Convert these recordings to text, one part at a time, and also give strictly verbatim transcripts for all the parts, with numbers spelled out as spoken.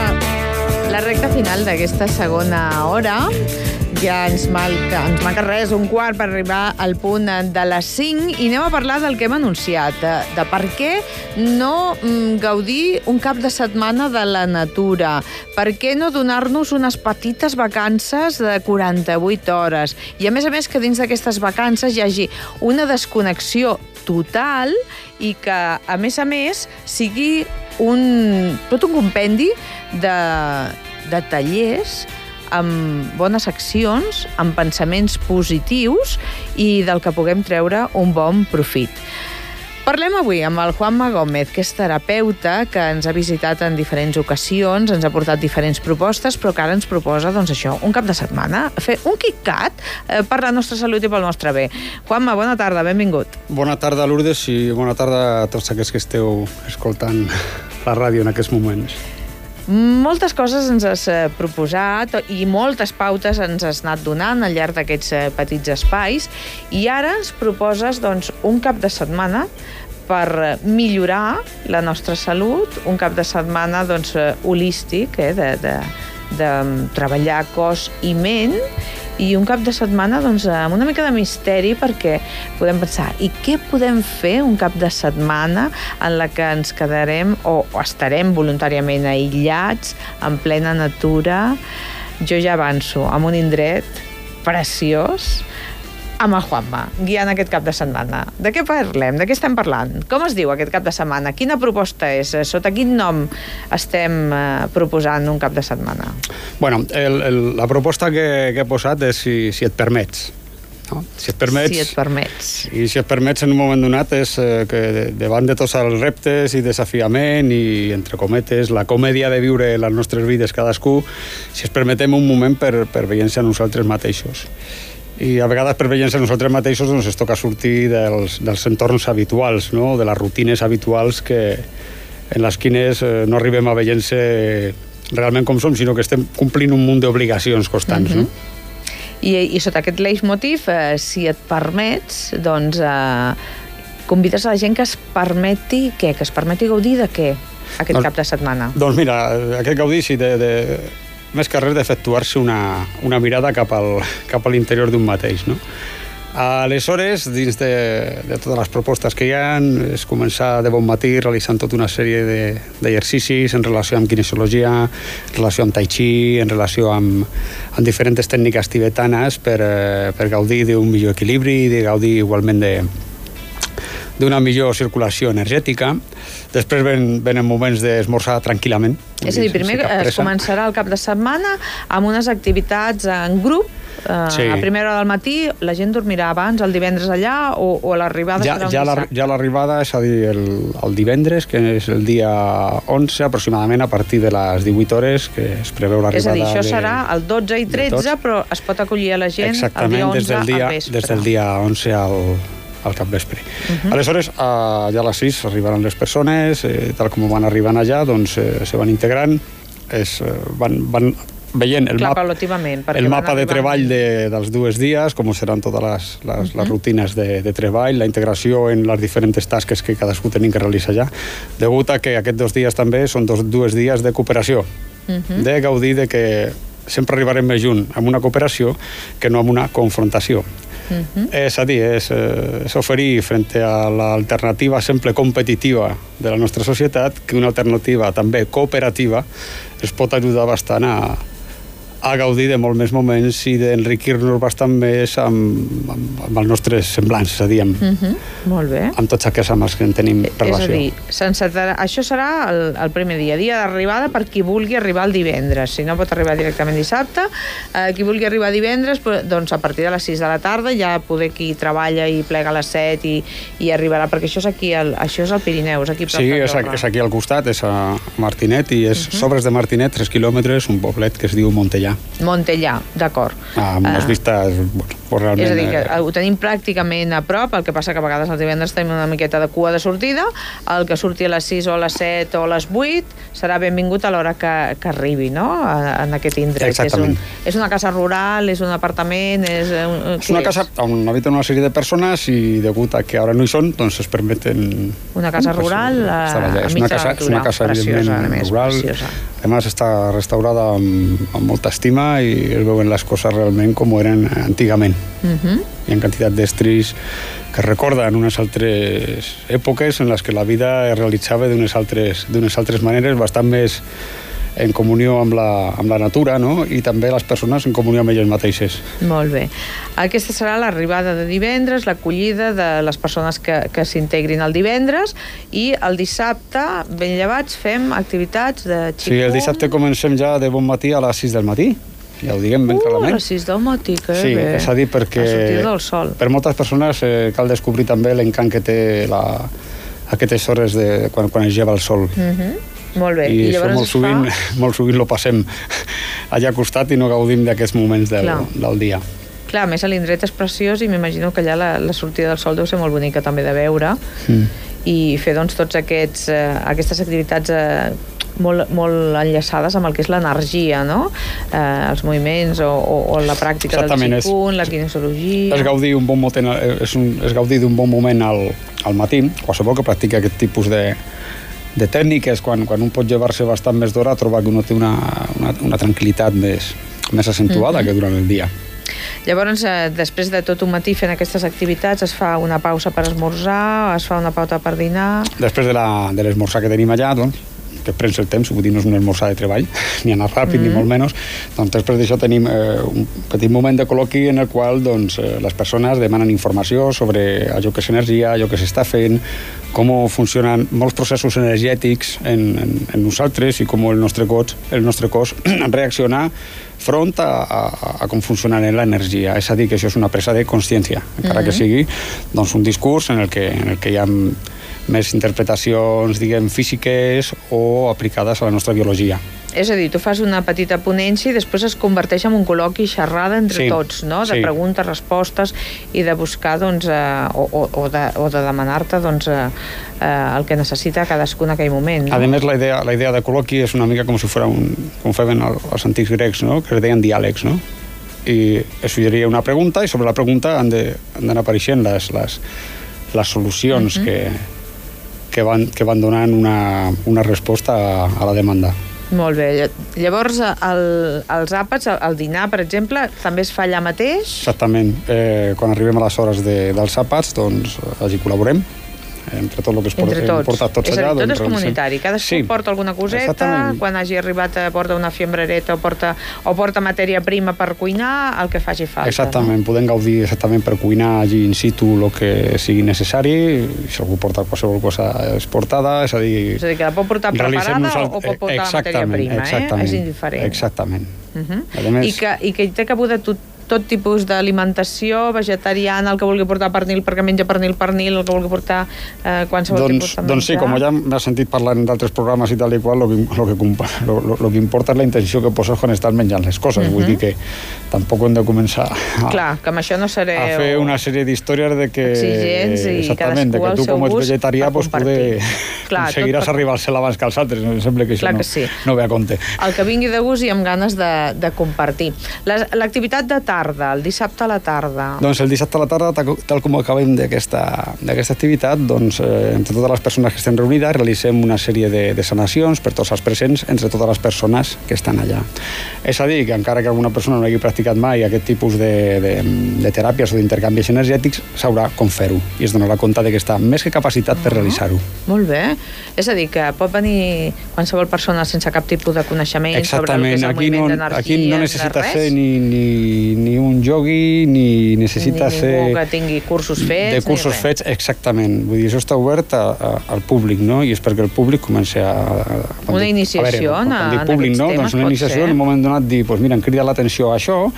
la recta final d'aquesta segona hora. Ja ens manca, ens manca res, un quart per arribar al punt de les cinc i anem a parlar del que hem anunciat, de, de per què no mm, gaudir un cap de setmana de la natura, per què no donar-nos unes petites vacances de quaranta-vuit hores i a més a més que dins d'aquestes vacances hi hagi una desconnexió total i que a més a més sigui un, tot un compendi de, de tallers amb bones accions, amb pensaments positius i del que puguem treure un bon profit. Parlem avui amb el Juanma Gómez, que és terapeuta, que ens ha visitat en diferents ocasions, ens ha portat diferents propostes, però que ara ens proposa, doncs això, un cap de setmana, fer un KitKat eh, per la nostra salut i pel nostre bé. Juanma, bona tarda, benvingut. Bona tarda, Lourdes, i bona tarda a tots aquells que esteu escoltant la ràdio en aquests moments. Moltes coses ens has proposat i moltes pautes ens has anat donant al llarg d'aquests petits espais i ara ens proposes doncs, un cap de setmana per millorar la nostra salut, un cap de setmana doncs, holístic, eh, de, de, de treballar cos i ment i un cap de setmana doncs, amb una mica de misteri perquè podem pensar i què podem fer un cap de setmana en la que ens quedarem o, o estarem voluntàriament aïllats, en plena natura. Jo ja avanço amb un indret preciós amb el Juanma, guiant aquest cap de setmana. De què parlem? De què estem parlant? Com es diu aquest cap de setmana? Quina proposta és? Sota quin nom estem eh, proposant un cap de setmana? Bueno, el, el, la proposta que, que he posat és si, si et permets. No? Si et permets... Si et permets. I si et permets en un moment donat és eh, que davant de tots els reptes i desafiament i, entre cometes, la comèdia de viure les nostres vides cadascú, si es permetem un moment per, per veient-se a nosaltres mateixos. I a vegades per veient-se nosaltres mateixos doncs es toca sortir dels, dels entorns habituals, no? De les rutines habituals que, en les quines eh, no arribem a veient-se realment com som, sinó que estem complint un munt d'obligacions constants. Uh-huh. No? I, I sota aquest leitmotiv, eh, si et permets, doncs eh, convides a la gent que es permeti què? Que es permeti gaudir de què aquest doncs, cap de setmana? Doncs mira, aquest gaudir sí de... de més que res d'efectuar-se una, una mirada cap al, cap a l'interior d'un mateix, no? Aleshores, dins de, de totes les propostes que hi ha, és començar de bon matí realitzant tota una sèrie d'exercicis en relació amb kinesiologia, en relació amb tai chi, en relació amb, amb diferents tècniques tibetanes per, per gaudir d'un millor equilibri i de gaudir igualment de d'una millor circulació energètica. Després ven, venen moments d'esmorzar tranquil·lament. És a dir, primer es començarà el cap de setmana amb unes activitats en grup. Uh, sí. A primera hora del matí la gent dormirà abans, el divendres allà, o, o l'arribada ja, serà un ja dissabte? Ja l'arribada, és a dir, el, el divendres, que és el dia onze, aproximadament a partir de les divuit hores, que es preveu l'arribada. És a dir, això de, serà el dotze i tretze, però es pot acollir a la gent el dia onze al vespre. Des del dia onze al al capvespre. Uh-huh. Aleshores, allà a les sis arribaran les persones, eh, tal com van arribant allà, doncs eh, se van integrant, es, eh, van, van veient el, Clar, map, el mapa de treball de, dels dues dies, com seran totes les, les, uh-huh. les rutines de, de treball, la integració en les diferents tasques que cadascú tenim que realitzar allà, degut a que aquests dos dies també són dos, dos dies de cooperació, uh-huh. de gaudir de que sempre arribarem més junt amb una cooperació que no amb una confrontació. Uh-huh. És a dir, és, és oferir frente a l'alternativa sempre competitiva de la nostra societat que una alternativa també cooperativa es pot ajudar bastant a, a gaudir de molt més moments i d'enriquir-nos bastant més amb, amb, amb els nostres semblants, és a dir, amb, uh-huh. Molt bé. amb tots aquests amb els que en tenim relació. És a dir, això serà el, el primer dia, dia d'arribada per qui vulgui arribar el divendres. Si no pot arribar directament dissabte, eh, qui vulgui arribar divendres, doncs a partir de les sis de la tarda ja poder qui treballa i plega a les set i, i arribarà, perquè això és aquí, el, això és al Pirineu, és aquí prop sí, de és, és aquí al costat, és a Martinet i és uh-huh. sobres de Martinet, tres quilòmetres, un poblet que es diu Montellà, Montellà. Montellà, d'acord. Ah, amb les vistes, bueno, realment... És a dir, que ho tenim pràcticament a prop, el que passa que a vegades els divendres tenim una miqueta de cua de sortida, el que surti a les sis o a les set o a les vuit serà benvingut a l'hora que, que arribi, no?, en aquest indret. Exactament. És, un, és una casa rural, és un apartament, és... Un, és una casa on habiten una sèrie de persones i degut a que ara no hi són, doncs es permeten... Una casa pues, rural a, a mig de la natura. És una casa, preciosa, evidentment, més, rural. Preciosa. Además està restaurada amb, amb molta estima i es veuen les coses realment com eren antigament. Uh-huh. Hi ha quantitat d'estris que recorden unes altres èpoques en les que la vida es realitzava d'unes altres, d'unes altres maneres, bastant més en comunió amb la, amb la natura, no? I també les persones en comunió amb elles mateixes. Molt bé. Aquesta serà l'arribada de divendres, l'acollida de les persones que, que s'integrin el divendres, i el dissabte, ben llevats, fem activitats de xicum. Sí, el dissabte comencem ja de bon matí a les sis del matí. Ja ho diguem ben uh, clarament. A les sis del matí, que sí, bé. És a dir, perquè a sortir del sol. Per moltes persones eh, cal descobrir també l'encant que té la, aquestes hores de, quan, quan es lleva el sol. Uh-huh. Molt bé. I, I això molt sovint, fa... molt sovint lo passem allà a costat i no gaudim d'aquests moments del, del dia. Clar, a més l'indret és preciós i m'imagino que allà la, la sortida del sol deu ser molt bonica també de veure mm. i fer doncs tots aquests, eh, aquestes activitats eh, molt, molt enllaçades amb el que és l'energia, no? Eh, els moviments o, o, o la pràctica Exactament, del xicun, la kinesiologia... És gaudir un bon moment, és, un, és gaudir d'un bon moment al, al matí, qualsevol que practica aquest tipus de de tècniques, quan, quan un pot llevar-se bastant més d'hora, trobar que uno té una, una, una tranquil·litat més, més accentuada mm-hmm. que durant el dia. Llavors, eh, després de tot un matí fent aquestes activitats, es fa una pausa per esmorzar, es fa una pausa per dinar... Després de l'esmorzar que tenim allà, doncs, que prens el temps, vull dir, no és un esmorzar de treball, ni anar ràpid, mm. ni molt menys, doncs després d'això tenim eh, un petit moment de col·loqui en el qual doncs, eh, les persones demanen informació sobre allò que és energia, allò que s'està fent, com funcionen molts processos energètics en, en, en nosaltres i com el nostre cos, el nostre cos reacciona front a, a, a com funciona l'energia. És a dir, que això és una presa de consciència, encara mm-hmm. que sigui doncs, un discurs en el que, en el que hi ha més interpretacions, diguem, físiques o aplicades a la nostra biologia. És a dir, tu fas una petita ponència i després es converteix en un col·loqui xerrada entre sí, tots, no? De sí. preguntes, respostes i de buscar, doncs, eh, o, o, o de, o de demanar-te, doncs, eh, eh, el que necessita cadascú en aquell moment. No? A més, la idea, la idea de col·loqui és una mica com si fos un, com feien els antics grecs, no? Que es deien diàlegs, no? I es suggeria una pregunta i sobre la pregunta han d'anar apareixent les, les, les solucions mm-hmm. que que van, que van donant una, una resposta a, a la demanda. Molt bé. Llavors, el, els àpats, el, el dinar, per exemple, també es fa allà mateix? Exactament. Eh, quan arribem a les hores de, dels àpats, doncs, allí col·laborem. Entre tot el que es porta, tots. porta tots és allà. És a dir, tot doncs, és comunitari. Cadascú sí. porta alguna coseta, quan hagi arribat porta una fiambrereta o porta, o porta matèria prima per cuinar, el que faci falta. Exactament, no? Podem gaudir exactament per cuinar allí in situ el que sigui necessari, si algú porta qualsevol cosa exportada, és a dir... És a dir, que la pot portar preparada o pot portar la matèria prima, eh? És indiferent. Exactament. Uh-huh. A més... I, que, I que hi té cabuda tot tot tipus d'alimentació, vegetariana, el que vulgui portar pernil perquè menja pernil, pernil, el que vulgui portar eh, qualsevol doncs, tipus de menjar. Doncs sí, com ja m'has sentit parlant d'altres programes i tal i qual, el que, lo que, lo, lo, lo que importa és la intenció que poses quan estàs menjant les coses. Uh-huh. Vull dir que tampoc hem de començar a, Clar, que amb això no sereu... a fer una sèrie d'històries de que... Exigents i exactament, de que tu com ets vegetarià pues, poder Clar, seguiràs per... arribar-se abans que els altres. Em sembla que això Clar no, que sí. no ve a compte. El que vingui de gust i amb ganes de, de compartir. L'activitat de tarda, el dissabte a la tarda. Doncs el dissabte a la tarda, tal com acabem d'aquesta activitat, doncs, eh, entre totes les persones que estem reunides, realitzem una sèrie de, de sanacions per tots els presents, entre totes les persones que estan allà. És a dir, que encara que alguna persona no hagi practicat mai aquest tipus de, de, de teràpies o d'intercanvis energètics, sabrà com fer-ho i es donarà compte que està més que capacitat per realitzar-ho. Molt bé. És a dir, que pot venir qualsevol persona sense cap tipus de coneixement Exactament. sobre el que és el moviment d'energia. Aquí no necessita ser ni, ni, ni un yogui, ni necessita ni ser... Ningú que tingui cursos fets. De cursos fets, exactament. Vull dir, això està obert a, a, al públic, no? I és perquè el públic comença a... a una iniciació, a veure, en, quan dic públic, en no? aquests Doncs temes, una iniciació, en un moment donat, dir, doncs mira, em crida l'atenció a això,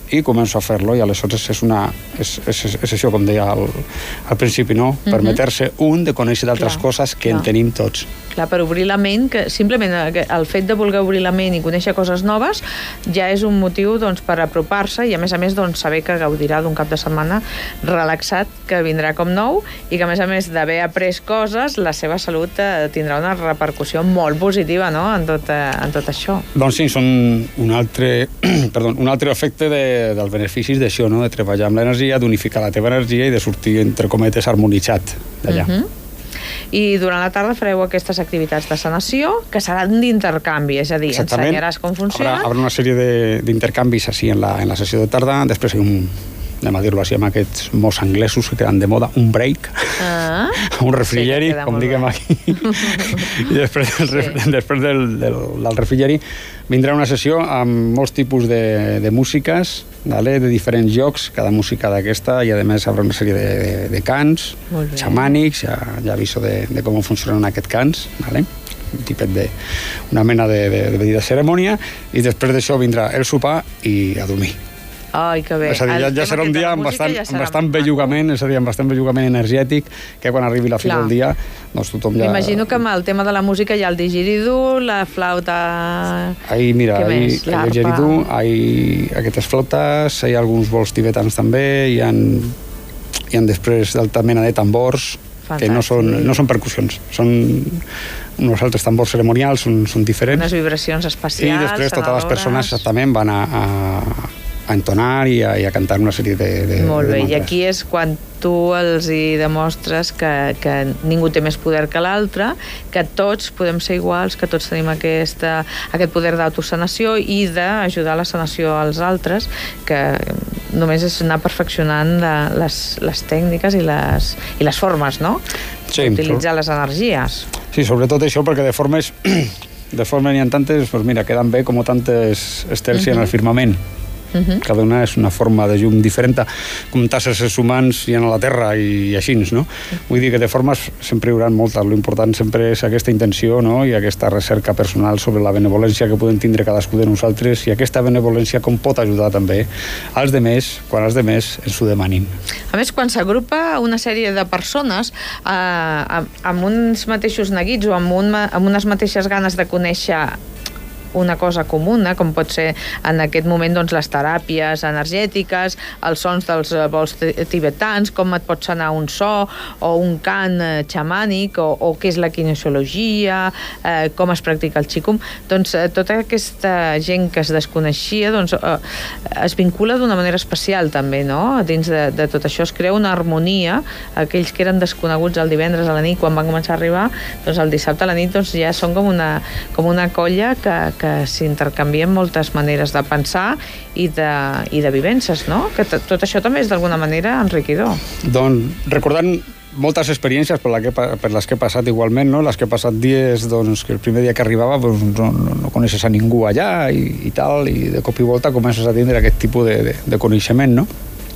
i començo a fer-lo, i aleshores és, una, és, és, és això, com deia al, al principi, no? Uh-huh. Permetre-se un de conèixer d'altres clar, coses que clar. En tenim tots. Clar, per obrir la ment, que simplement el fet de voler obrir la ment i conèixer coses noves ja és un motiu doncs, per apropar-se i a més a més doncs, saber que gaudirà d'un cap de setmana relaxat que vindrà com nou i que a més a més d'haver après coses, la seva salut eh, tindrà una repercussió molt positiva, no?, en tot, eh, en tot això. Doncs sí, són un altre, perdó, un altre efecte de, dels beneficis d'això, no?, de treballar amb l'energia, d'unificar la teva energia i de sortir, entre cometes, harmonitzat d'allà. Uh-huh. I durant la tarda fareu aquestes activitats de sanació que seran d'intercanvi, és a dir, exactament. Ensenyaràs com funciona. Habrà, habrà una sèrie d'intercanvis així en la, en la sessió de tarda, després hi ha un, anem a dir-ho així, amb aquests mots anglesos que queden de moda, un break, ah, un refrigeri, sí, com diguem aquí, i després, del, sí. després del, del, del refrigeri vindrà una sessió amb molts tipus de, de músiques, vale? De diferents jocs, cada música d'aquesta, i a més haurà una sèrie de, de, de cants xamànics, ja, ja aviso de, de com funcionen aquests cants, vale? Un tipet de, una mena de, de, de, de cerimònia, i després d'això vindrà el sopar i a dormir. Ai, que bé. És a dir, ja, ja serà un dia amb bastant, ja amb bastant bellugament, és a dir, amb bastant bellugament energètic, que quan arribi la fi Clar. Del dia, doncs tothom ja... M'imagino que amb el tema de la música hi ha el digeridú, la flauta... Ahí, mira, ahí, hi ha el digeridú, hi ha aquestes flautes, hi ha alguns bols tibetans també, hi ha, hi ha després d'alta mena de tambors, Fantàstic. Que no són, no són percussions, són uns altres tambors cerimonials, són, són diferents. Unes vibracions especials, i després totes les persones exactament van a, a a entonar i a, i a cantar una sèrie de, de Molt bé, de i aquí és quan tu els hi demostres que, que ningú té més poder que l'altre, que tots podem ser iguals, que tots tenim aquesta, aquest poder d'autosanació i d'ajudar a la sanació als altres, que només és anar perfeccionant la, les, les tècniques i les, i les formes, no? Sí, utilitzar les energies. Sí, sobretot això, perquè de formes de formes n'hi ha tantes, doncs mira, queden bé com tantes estels hi ha en el firmament. Uh-huh. Cada una és una forma de llum diferent, com tants éssers humans hi ha a la Terra i així, no? Vull dir que de formes sempre hi haurà moltes. L'important sempre és aquesta intenció, no? I aquesta recerca personal sobre la benevolència que podem tindre cadascú de nosaltres i aquesta benevolència com pot ajudar també als demés, quan els demés ens ho demanin. A més, quan s'agrupa una sèrie de persones eh, amb uns mateixos neguits o amb, un, amb unes mateixes ganes de conèixer una cosa comuna, com pot ser en aquest moment doncs, les teràpies energètiques, els sons dels vols tibetans, com et pot sonar un so o un cant eh, xamànic o, o què és la kinesiologia, eh, com es practica el qigong, doncs eh, tota aquesta gent que es desconeixia doncs, eh, es vincula d'una manera especial també, no? Dins de, de tot això es crea una harmonia. Aquells que eren desconeguts el divendres a la nit quan van començar a arribar, doncs el dissabte a la nit doncs, ja són com una, com una colla que que s'intercanvien moltes maneres de pensar i de, i de vivències, no? Que tot això també és d'alguna manera enriquidor. Doncs recordant moltes experiències per, la que, per les que he passat igualment, no? Les que he passat dies, doncs, que el primer dia que arribava doncs, no, no, no coneixes a ningú allà i, i tal, i de cop i volta comences a tindre aquest tipus de, de, de coneixement, no?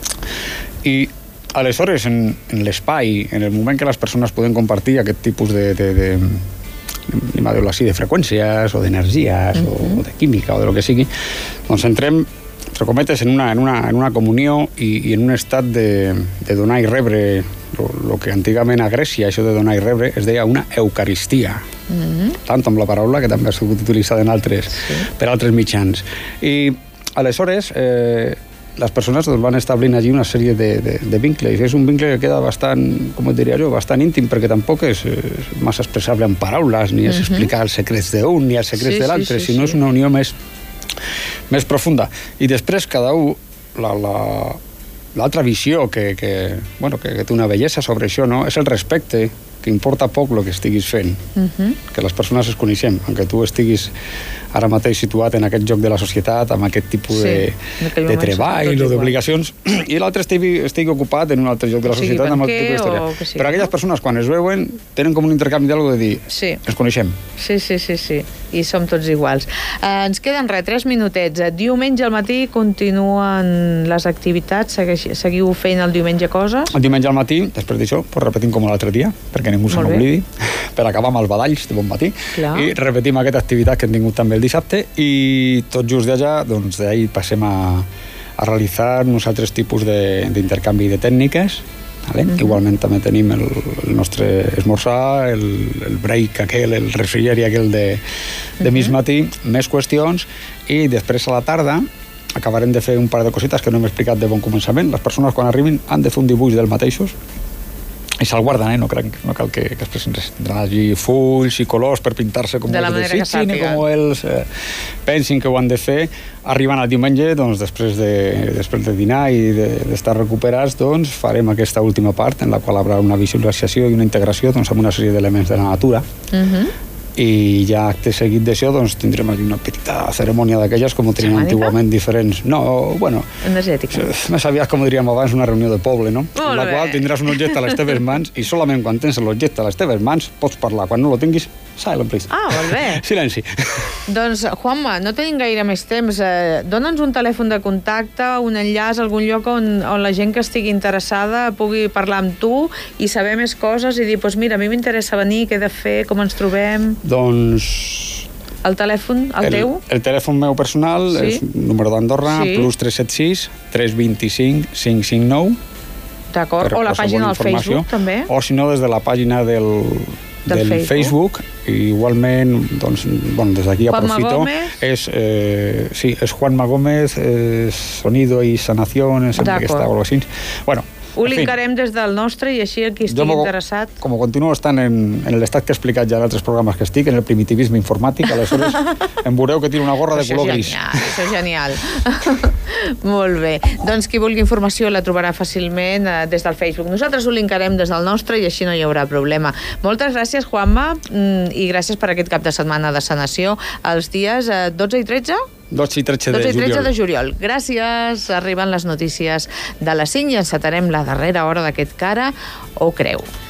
I aleshores, en, en l'espai, en el moment que les persones poden compartir aquest tipus de, de, de anem a dir-ho així, de freqüències o d'energies uh-huh. o de química o de lo que sigui, doncs entrem, entre cometes, en una, en una, en una comunió i, i en un estat de, de donar i rebre el que antigament a Grècia, això de donar i rebre, es deia una eucaristia. Uh-huh. Tant amb la paraula, que també ha sigut utilitzada en altres, sí. per altres mitjans. I aleshores, eh, les persones doncs, van establint allí una sèrie de, de, de vincles. És un vincle que queda bastant, com et diria jo, bastant íntim, perquè tampoc és, és massa expressable en paraules, ni és uh-huh. explicar els secrets d'un ni els secrets sí, de l'altre, sí, sí, sinó sí. és una unió més, més profunda. I després cada un, la, la, l'altra visió que, que, bueno, que, que té una bellesa sobre això, no? És el respecte, que importa poc el que estiguis fent, uh-huh. que les persones es coneixem, aunque tu estiguis ara mateix situat en aquest joc de la societat, amb aquest tipus sí, de, de treball o d'obligacions, i l'altre estigui, estigui ocupat en un altre joc de la societat, amb aquest tipus d'història. Però aquelles persones, quan es veuen, tenen com un intercanvi d'algo de dir, sí. ens coneixem. Sí, sí, sí, sí, i som tots iguals. Eh, ens queden res, tres minutets. Diumenge al matí continuen les activitats, seguiu fent el diumenge coses? El diumenge al matí, després d'això, pues repetim com l'altre dia, perquè ningú se n'oblidi, per acabar amb els badalls de bon matí, Clar. I repetim aquesta activitat que hem tingut també el dissabte, i tot just d'allà, doncs d'ahir passem a, a realitzar uns altres tipus d'intercanvi de, de tècniques. Vale? Uh-huh. Igualment també tenim el, el nostre esmorzar, el, el break aquel, el refrigeri aquel de, de uh-huh. mig matí, més qüestions, i després a la tarda acabarem de fer un par de cosites que no hem explicat de bon començament. Les persones quan arribin han de fer un dibuix del mateixos i se'l guarden, eh? no, cal, no cal que, que expressin res. Tindran allí fulls i colors per pintar-se com ells desitgin i com ells eh, pensin que ho han de fer. Arribant al diumenge, doncs, després, de, després de dinar i d'estar de, recuperats, doncs, farem aquesta última part en la qual hi haurà una visualització i una integració doncs, amb una sèrie d'elements de la natura. Uh-huh. I ja acte seguit d'això doncs, tindrem aquí una petita cerimònia d'aquelles com ho teníem antigament diferents. No, bueno... Energètica. Més aviat, com diríem abans, una reunió de poble, no? En la qual tindràs un objecte a les teves mans i solament quan tens l'objecte a les teves mans pots parlar. Quan no lo tinguis, silent, please. Ah, molt bé. Silenci. Doncs, Juanma, no tenim gaire més temps. Eh, Dóna'ns un telèfon de contacte, un enllaç, algun lloc on, on la gent que estigui interessada pugui parlar amb tu i saber més coses i dir, doncs mira, a mi m'interessa venir, què he de fer, com ens trobem... Doncs... El telèfon, el, el teu? El telèfon meu personal sí? És número d'Andorra, sí? Plus tres set sis, tres dos cinc, cinc cinc nou. D'acord, o la pàgina del Facebook, també. O si no, des de la pàgina del, del, del Facebook. Facebook. I igualment, doncs, bueno, des d'aquí aprofito. És, eh, sí, és Juanma Gómez, eh, Sonido y Sanación, sempre que està o així. Bueno, ho linkarem des del nostre i així el qui estigui jo, interessat... Com continuo estant en, en l'estat que he explicat ja en altres programes que estic, en el primitivisme informàtic, aleshores em veureu que tinc una gorra de color gris. Això és genial. Molt bé. Doncs qui vulgui informació la trobarà fàcilment eh, des del Facebook. Nosaltres ho linkarem des del nostre i així no hi haurà problema. Moltes gràcies, Juanma, i gràcies per aquest cap de setmana de sanació els dies eh, dotze i tretze? dotze i tretze de juliol. dotze i tretze de juliol. Gràcies. Arriben les notícies de la cinc i encetarem la darrera hora d'aquest Cara o Creu.